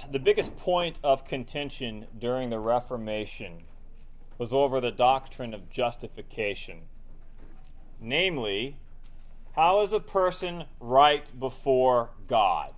the biggest point of contention during the Reformation was over the doctrine of justification. Namely, how is a person right before God?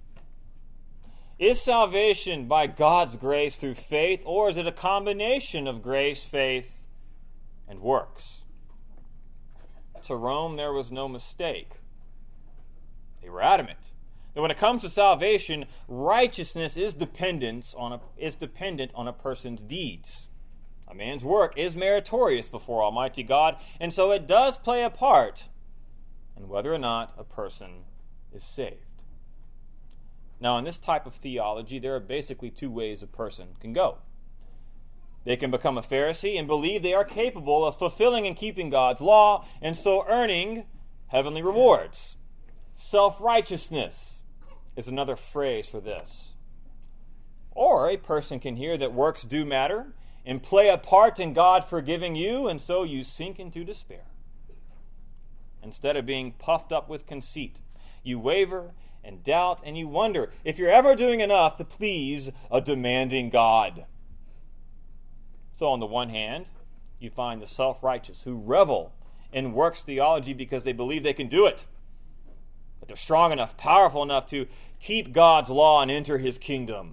Is salvation by God's grace through faith, or is it a combination of grace, faith, and works? To Rome, there was no mistake. They were adamant that when it comes to salvation, righteousness is dependent on a person's deeds. A man's work is meritorious before Almighty God, and so it does play a part in whether or not a person is saved. Now, in this type of theology, there are basically two ways a person can go. They can become a Pharisee and believe they are capable of fulfilling and keeping God's law, and so earning heavenly rewards. Self-righteousness is another phrase for this. Or a person can hear that works do matter and play a part in God forgiving you, and so you sink into despair. Instead of being puffed up with conceit, you waver and doubt, and you wonder if you're ever doing enough to please a demanding God. So on the one hand, you find the self-righteous who revel in works theology because they believe they can do it, that they're strong enough, powerful enough to keep God's law and enter his kingdom.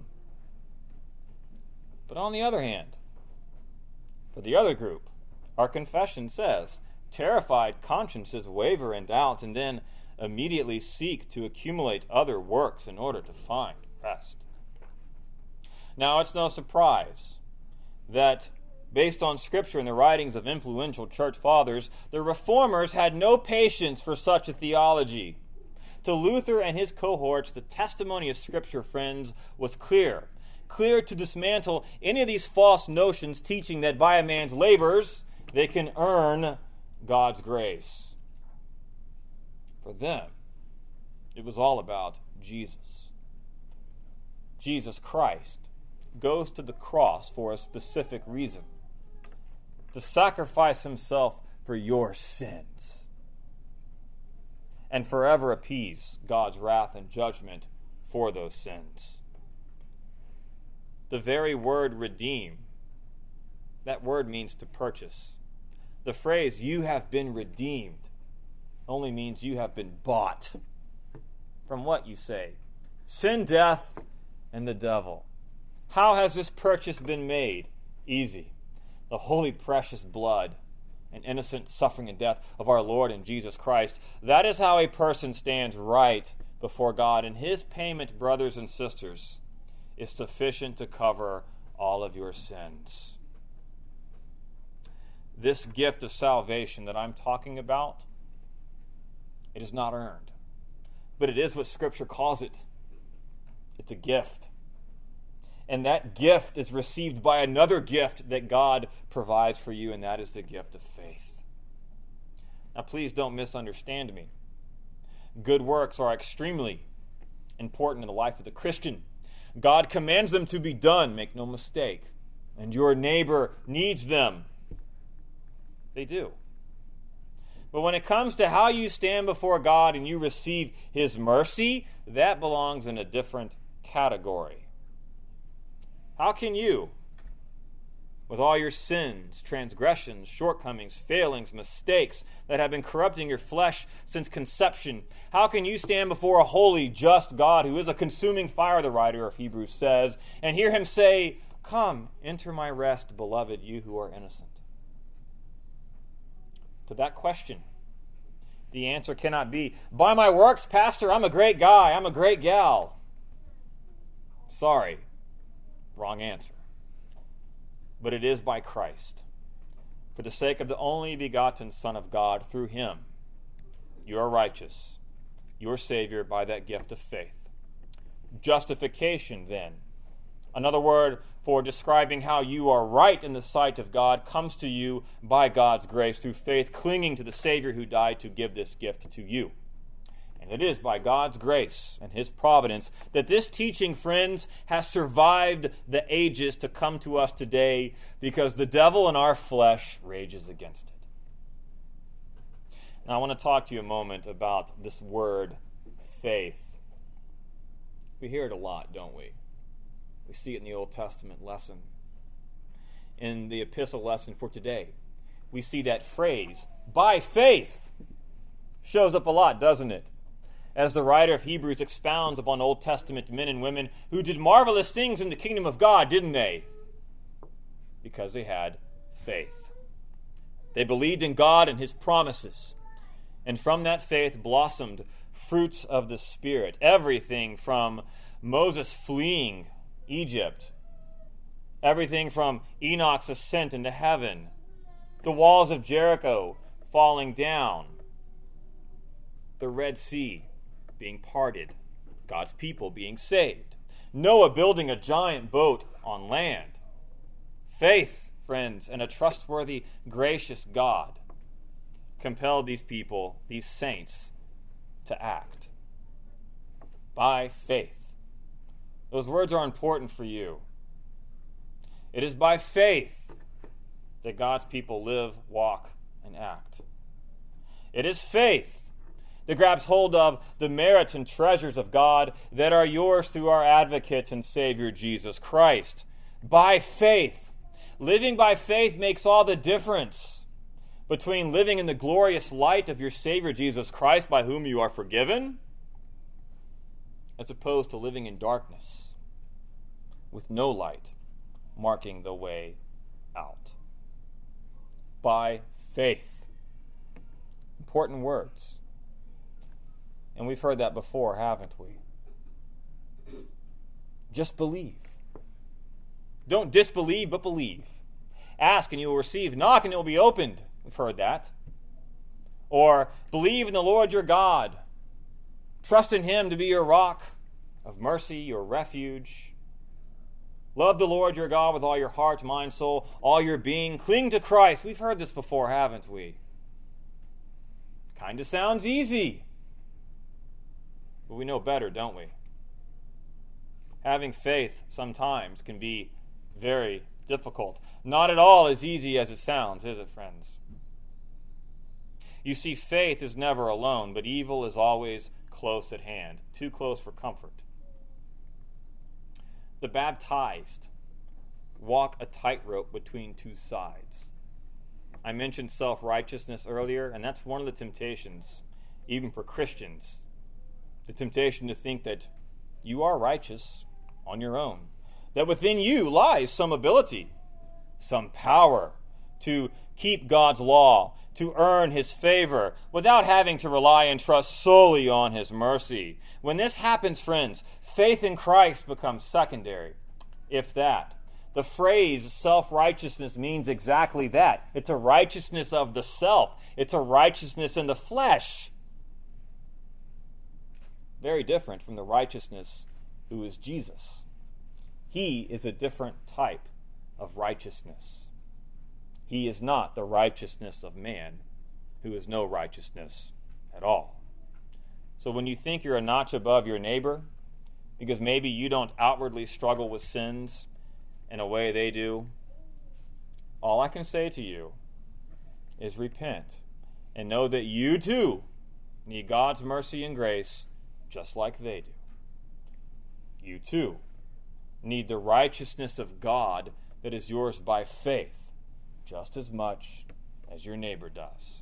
But on the other hand, for the other group, our confession says, terrified consciences waver and doubt and then immediately seek to accumulate other works in order to find rest. Now, it's no surprise that, based on Scripture and the writings of influential church fathers, the Reformers had no patience for such a theology. To Luther and his cohorts, the testimony of Scripture, friends, was clear to dismantle any of these false notions teaching that by a man's labors they can earn God's grace. For them, it was all about Jesus. Jesus Christ goes to the cross for a specific reason: to sacrifice himself for your sins and forever appease God's wrath and judgment for those sins. The very word redeem, that word means to purchase. The phrase, you have been redeemed, only means you have been bought. From what, you say? Sin, death, and the devil. How has this purchase been made? Easy. The holy, precious blood and innocent suffering and death of our Lord and Jesus Christ. That is how a person stands right before God, and his payment, brothers and sisters, is sufficient to cover all of your sins. This gift of salvation that I'm talking about, it is not earned, but it is what Scripture calls it. It's a gift. And that gift is received by another gift that God provides for you, and that is the gift of faith. Now, please don't misunderstand me. Good works are extremely important in the life of the Christian. God commands them to be done, make no mistake, and your neighbor needs them. They do. But when it comes to how you stand before God and you receive his mercy, that belongs in a different category. How can you, with all your sins, transgressions, shortcomings, failings, mistakes that have been corrupting your flesh since conception, how can you stand before a holy, just God who is a consuming fire, the writer of Hebrews says, and hear him say, "Come, enter my rest, beloved, you who are innocent"? To that question, the answer cannot be, by my works, Pastor, I'm a great guy, I'm a great gal. Sorry, wrong answer. But it is by Christ. For the sake of the only begotten Son of God, through him, you are righteous, your Savior, by that gift of faith. Justification, then, another word for describing how you are right in the sight of God, comes to you by God's grace through faith, clinging to the Savior who died to give this gift to you. And it is by God's grace and his providence that this teaching, friends, has survived the ages to come to us today, because the devil in our flesh rages against it. Now, I want to talk to you a moment about this word, faith. We hear it a lot, don't we? We see it in the Old Testament lesson. In the epistle lesson for today, we see that phrase, by faith, shows up a lot, doesn't it? As the writer of Hebrews expounds upon Old Testament men and women who did marvelous things in the kingdom of God, didn't they? Because they had faith. They believed in God and His promises. And from that faith blossomed fruits of the Spirit. Everything from Moses fleeing Egypt, everything from Enoch's ascent into heaven, the walls of Jericho falling down, the Red Sea being parted, God's people being saved, Noah building a giant boat on land. Faith, friends, and a trustworthy, gracious God compelled these people, these saints, to act. By faith. Those words are important for you. It is by faith that God's people live, walk, and act. It is faith that grabs hold of the merits and treasures of God that are yours through our advocate and Savior, Jesus Christ. By faith. Living by faith makes all the difference between living in the glorious light of your Savior, Jesus Christ, by whom you are forgiven, as opposed to living in darkness with no light marking the way out. By faith. Important words. And we've heard that before, haven't we? Just believe. Don't disbelieve, but believe. Ask and you will receive. Knock and it will be opened. We've heard that. Or believe in the Lord your God. Trust in Him to be your rock of mercy, your refuge. Love the Lord your God with all your heart, mind, soul, all your being. Cling to Christ. We've heard this before, haven't we? Kind of sounds easy. But we know better, don't we? Having faith sometimes can be very difficult. Not at all as easy as it sounds, is it, friends? You see, faith is never alone, but evil is always close at hand, too close for comfort. The baptized walk a tightrope between two sides. I mentioned self-righteousness earlier, and that's one of the temptations, even for Christians. The temptation to think that you are righteous on your own, that within you lies some ability, some power to keep God's law, to earn His favor, without having to rely and trust solely on His mercy. When this happens, friends, faith in Christ becomes secondary, if that. The phrase self-righteousness means exactly that. It's a righteousness of the self. It's a righteousness in the flesh. Very different from the righteousness who is Jesus. He is a different type of righteousness. He is not the righteousness of man, who is no righteousness at all. So when you think you're a notch above your neighbor, because maybe you don't outwardly struggle with sins in a way they do, all I can say to you is repent and know that you too need God's mercy and grace just like they do. You too need the righteousness of God that is yours by faith just as much as your neighbor does.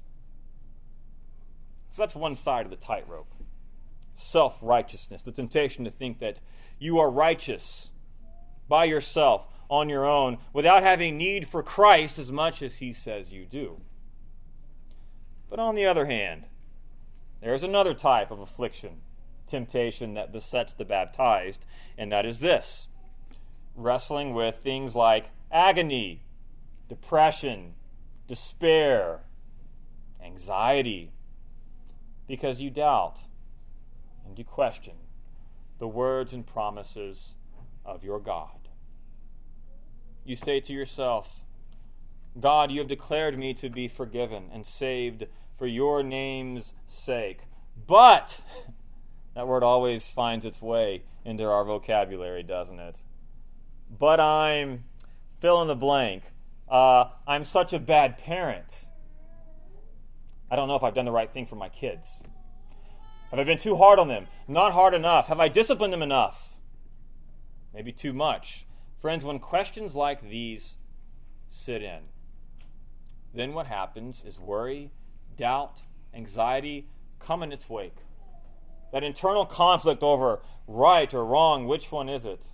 So that's one side of the tightrope. Self-righteousness, the temptation to think that you are righteous by yourself, on your own, without having need for Christ as much as He says you do. But on the other hand, there is another type of affliction, temptation that besets the baptized, and that is this: wrestling with things like agony, depression, despair, anxiety, because you doubt and you question the words and promises of your God. You say to yourself, God, you have declared me to be forgiven and saved for your name's sake. But, that word always finds its way into our vocabulary, doesn't it? But I'm fill in the blank. I'm such a bad parent. I don't know if I've done the right thing for my kids. Have I been too hard on them? Not hard enough. Have I disciplined them enough? Maybe too much. Friends, when questions like these sit in, then what happens is worry, doubt, anxiety come in its wake. That internal conflict over right or wrong, which one is it?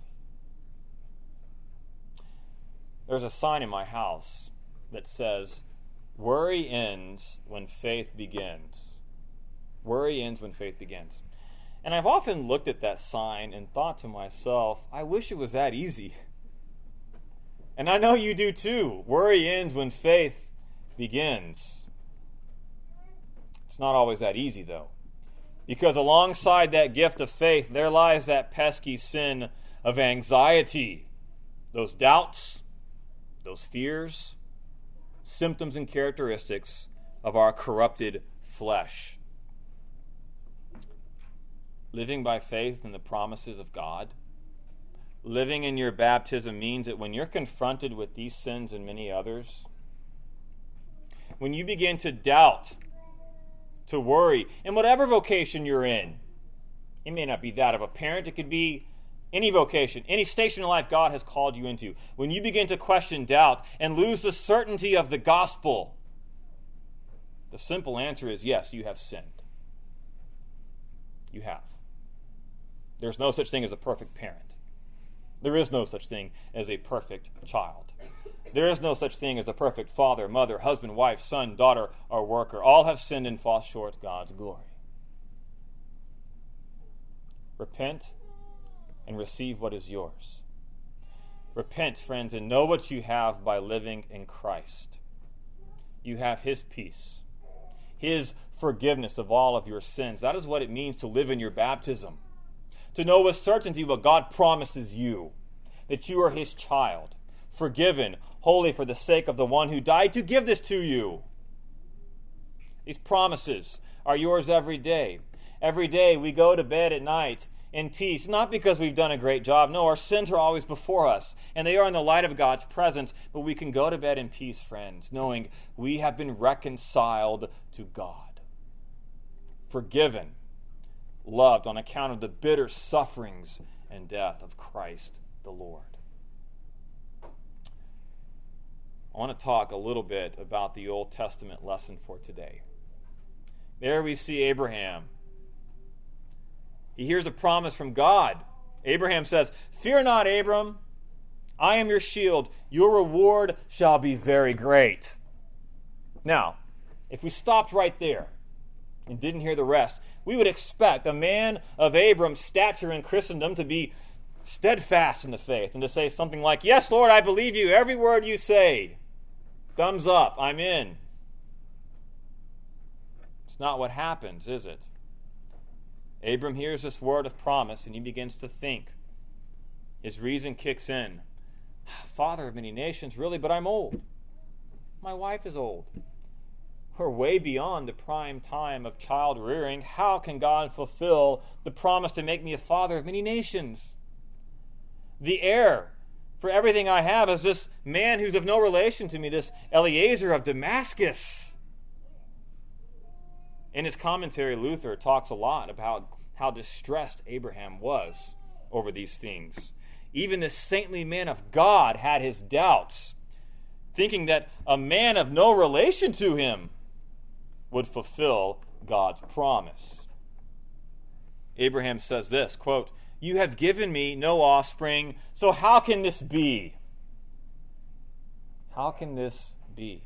There's a sign in my house that says, worry ends when faith begins. Worry ends when faith begins. And I've often looked at that sign and thought to myself, I wish it was that easy. And I know you do too. Worry ends when faith begins. It's not always that easy, though. Because alongside that gift of faith, there lies that pesky sin of anxiety. Those doubts, those fears, symptoms and characteristics of our corrupted flesh. Living by faith in the promises of God, living in your baptism means that when you're confronted with these sins and many others, when you begin to doubt, to worry, in whatever vocation you're in, it may not be that of a parent, it could be any vocation, any station in life God has called you into. When you begin to question, doubt, and lose the certainty of the gospel, the simple answer is yes, you have sinned. You have. There's no such thing as a perfect parent. There is no such thing as a perfect child. There is no such thing as a perfect father, mother, husband, wife, son, daughter, or worker. All have sinned and fall short of God's glory. Repent and receive what is yours. Repent, friends, and know what you have by living in Christ. You have His peace, His forgiveness of all of your sins. That is what it means to live in your baptism. To know with certainty what God promises you, that you are His child, forgiven, holy for the sake of the one who died to give this to you. These promises are yours every day. Every day we go to bed at night in peace, not because we've done a great job. No, our sins are always before us, and they are in the light of God's presence, but we can go to bed in peace, friends, knowing we have been reconciled to God, forgiven, loved on account of the bitter sufferings and death of Christ the Lord. I want to talk a little bit about the Old Testament lesson for today. There we see Abraham. He hears a promise from God. Abraham says, "Fear not, Abram. I am your shield. Your reward shall be very great." Now, if we stopped right there and didn't hear the rest, we would expect a man of Abram's stature in Christendom to be steadfast in the faith and to say something like, "Yes, Lord, I believe you. Every word you say. Thumbs up. I'm in." It's not what happens, is it? Abram hears this word of promise and he begins to think. His reason kicks in. Father of many nations, really, but I'm old. My wife is old. We're way beyond the prime time of child rearing. How can God fulfill the promise to make me a father of many nations? The heir for everything I have is this man who's of no relation to me, this Eliezer of Damascus. In his commentary, Luther talks a lot about how distressed Abraham was over these things. Even this saintly man of God had his doubts, thinking that a man of no relation to him would fulfill God's promise. Abraham says this, quote, "You have given me no offspring, so how can this be?" How can this be?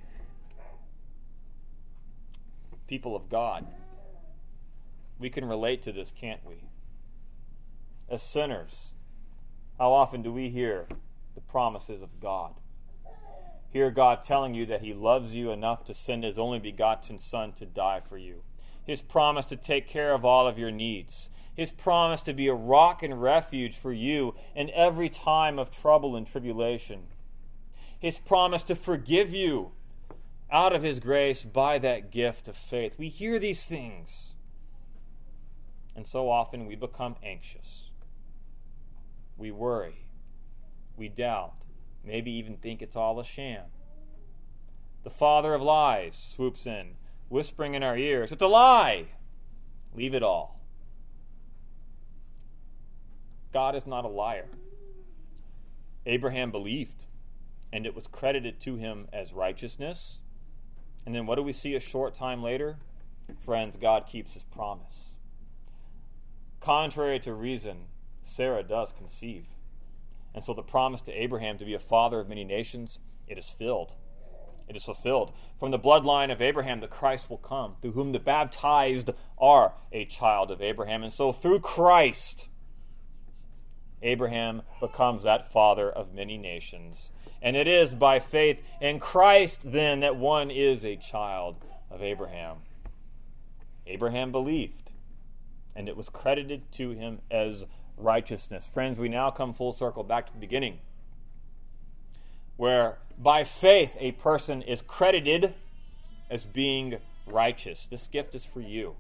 People of God, we can relate to this, can't we? As sinners, how often do we hear the promises of God? Hear God telling you that He loves you enough to send His only begotten Son to die for you. His promise to take care of all of your needs. His promise to be a rock and refuge for you in every time of trouble and tribulation. His promise to forgive you out of His grace by that gift of faith. We hear these things, and so often we become anxious. We worry. We doubt. Maybe even think it's all a sham. The father of lies swoops in, whispering in our ears, "It's a lie! Leave it all." God is not a liar. Abraham believed, and it was credited to him as righteousness. And then what do we see a short time later? Friends, God keeps his promise. Contrary to reason, Sarah does conceive. And so the promise to Abraham to be a father of many nations, it is filled. It is fulfilled. From the bloodline of Abraham, the Christ will come, through whom the baptized are a child of Abraham. And so through Christ, Abraham becomes that father of many nations. And it is by faith in Christ, then, that one is a child of Abraham. Abraham believed, and it was credited to him as righteousness. Friends, we now come full circle back to the beginning, where by faith a person is credited as being righteous. This gift is for you.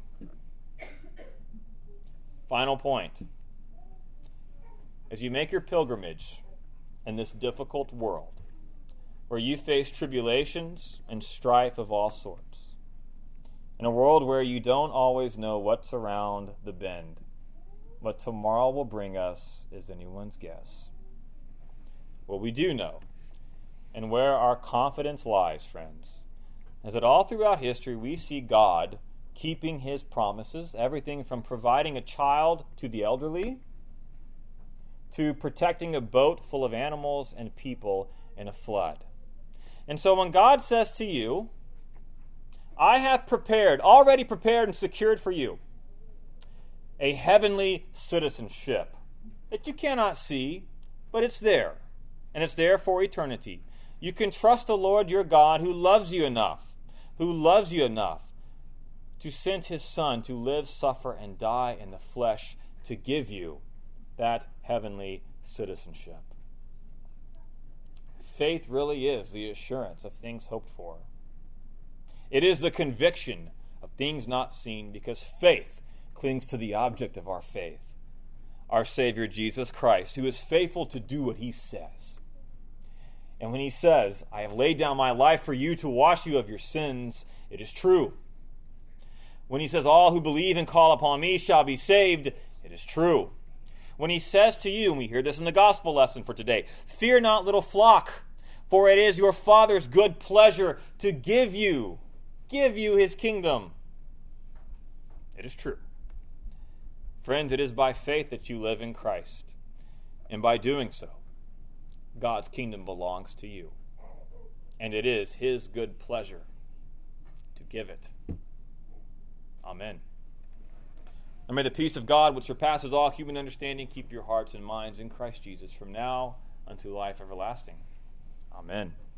Final point. As you make your pilgrimage in this difficult world, where you face tribulations and strife of all sorts, in a world where you don't always know what's around the bend, what tomorrow will bring us is anyone's guess. What we do know, and where our confidence lies, friends, is that all throughout history we see God keeping his promises, everything from providing a child to the elderly, to protecting a boat full of animals and people in a flood. And so when God says to you, I have already prepared and secured for you a heavenly citizenship that you cannot see, but it's there, and it's there for eternity. You can trust the Lord your God who loves you enough to send his Son to live, suffer, and die in the flesh to give you that heavenly citizenship. Faith really is the assurance of things hoped for. It is the conviction of things not seen, because faith clings to the object of our faith, our Savior Jesus Christ, who is faithful to do what he says. And when he says, I have laid down my life for you to wash you of your sins, it is true. When he says, all who believe and call upon me shall be saved, it is true. When he says to you, and we hear this in the gospel lesson for today, fear not, little flock, for it is your Father's good pleasure to give you his kingdom. It is true. Friends, it is by faith that you live in Christ. And by doing so, God's kingdom belongs to you. And it is his good pleasure to give it. Amen. And may the peace of God, which surpasses all human understanding, keep your hearts and minds in Christ Jesus from now unto life everlasting. Amen.